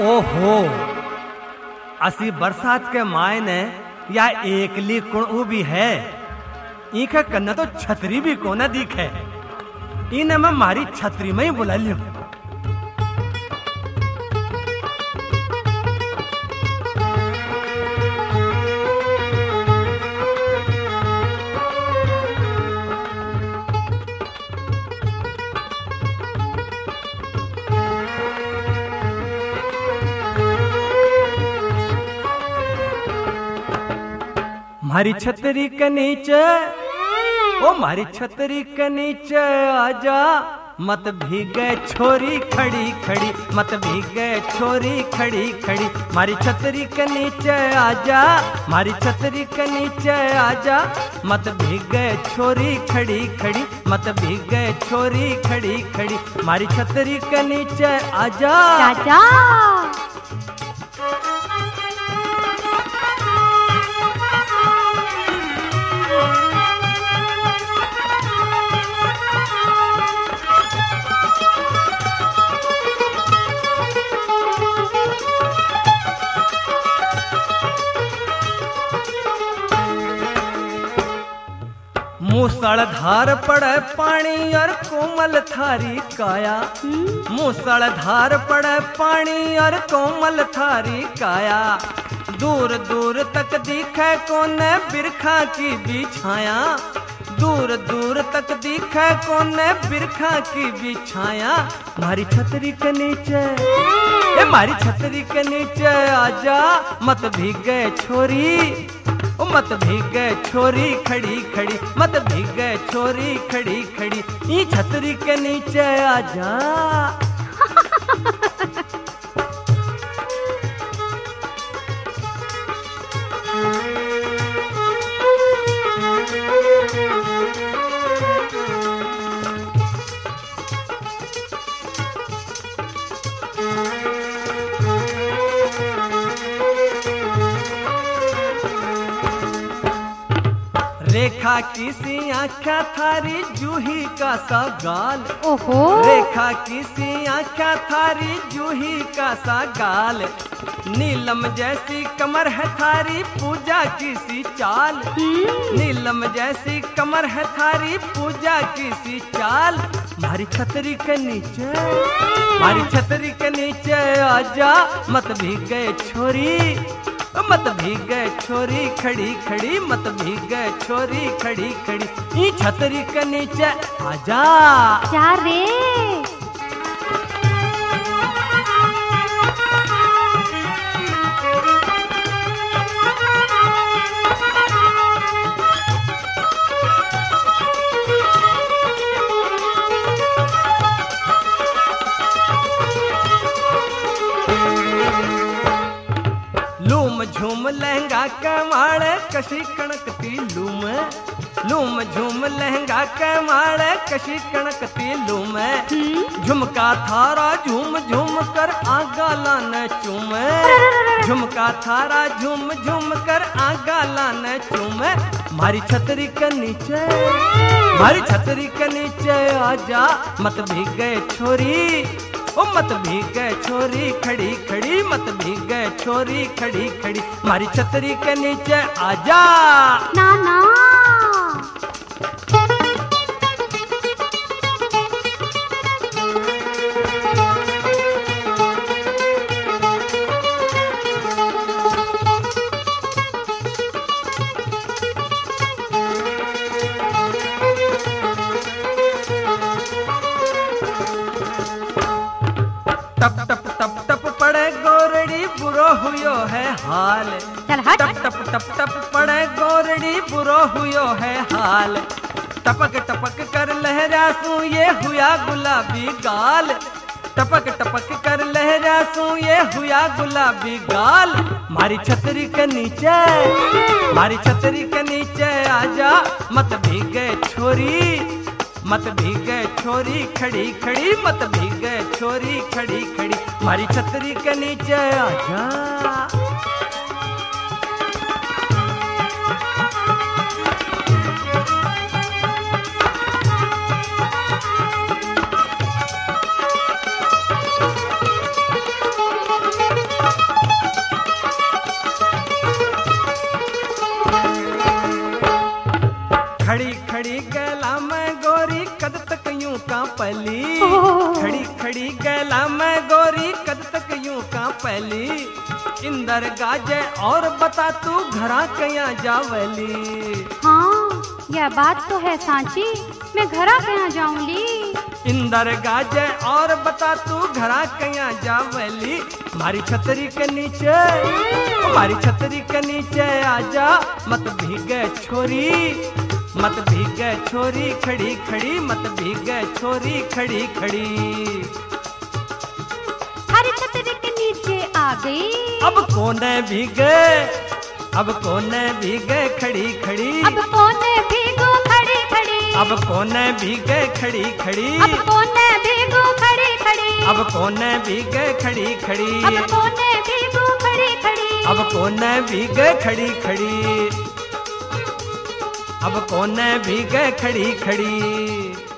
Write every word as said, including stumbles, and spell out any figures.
ओहो, असी बरसात के मायने या एकली कुण भी है, इनका कन्ना तो छतरी भी कोना दिखे, इन्हें मैं मारी छतरी में ही बुला लियो। मारी छतरी के नीचे, ओ मारी छतरी के नीचे आजा, मत भीगे छोरी खड़ी खड़ी, मत भीगे छोरी खड़ी खड़ी। मारी छतरी के नीचे आजा, मारी छतरी के नीचे आजा, मत भीगे छोरी खड़ी खड़ी, मत भीगे छोरी खड़ी खड़ी। मारी छतरी के नीचे आजा चाचा। मूसलधार पड़े पानी और कोमल थारी काया, मूसलधार पड़े पानी और कोमल थारी काया। दूर दूर तक दिखे कोने बिरखा की बिछाया, दूर दूर तक दिखे कोने बिरखा की बिछाया। मारी छतरी के नीचे, ए मारी छतरी के नीचे आजा, मत भीगे छोरी, ओ मत भीगे छोरी खड़ी खड़ी, मत भीगे छोरी खड़ी खड़ी। ई छतरी के नीचे आजा। रेखा किसी आँखा थारी जूही का सा गाल, ओहो। रेखा किसी आँखा थारी जूही का सा गाल। नीलम जैसी कमर है थारी पूजा की सी चाल, नीलम जैसी कमर है थारी पूजा की सी चाल। मारी छतरी के नीचे, मारी छतरी के नीचे आजा, मत भीगे छोरी, मत भीगे छोरी खड़ी खड़ी, मत भीगे छोरी खड़ी खड़ी। ई छतरी के नीचे आजा। जा रे। लूम झूम लहंगा कमाड़े कशी कणकती लूम, लूम झूम लहंगा कमाड़े कशी कणकती लूम। झुमका थारा झूम झूम कर आगा लान चूम, झुमका थारा झूम झूम कर आगा लान चूम। मारी छतरी के नीचे, मारी छतरी के नीचे आजा, मत भीगे छोरी, ओ मत भीगे छोरी खड़ी खड़ी, मत भीगे छोरी खड़ी खड़ी। मारी छतरी के नीचे आजा। ना ना। टप टप टप टप पड़े गोरड़ी बुरो हुयो है हाल, चल हट। टप टप टप टप पड़े गोरड़ी बुरो हुयो है हाल। टपक टपक कर लहरा सू ये हुआ गुलाबी गाल, टपक टपक कर लहरा सू ये हुआ गुलाबी गाल। मारी छतरी के नीचे, मारी छतरी के नीचे आजा, मत भीगे छोरी, मत भीगे छोरी खड़ी खड़ी, मत भीगे छोरी खड़ी खड़ी। मारी छतरी के नीचे आजा। में गोरी कद तक यूं का पहली इंदर गाजे और बता तू घरा कया जावली। हाँ यह बात तो है सांची, मैं घरा कहाँ जाऊंगी। इंदर गाजे और बता तू घरा कया जावली। मारी छतरी के नीचे, मारी छतरी के नीचे आजा, मत भीगे छोरी, मत भीगे छोरी खड़ी खड़ी, मत भीगे छोरी खड़ी खड़ी। हरी छतरी के नीचे आ गई, अब कोने भीगे, अब कोने भीगे खड़ी खड़ी, अब कोने भीगो खड़ी खड़ी, अब कोने भीगे खड़ी खड़ी, अब कोने भीगो खड़ी खड़ी, अब कोने भीगे खड़ी खड़ी, अब कोने भीगो खड़ी खड़ी, अब कोने भीगे खड़ी खड़ी, अब कोने भीगे खड़ी खड़ी।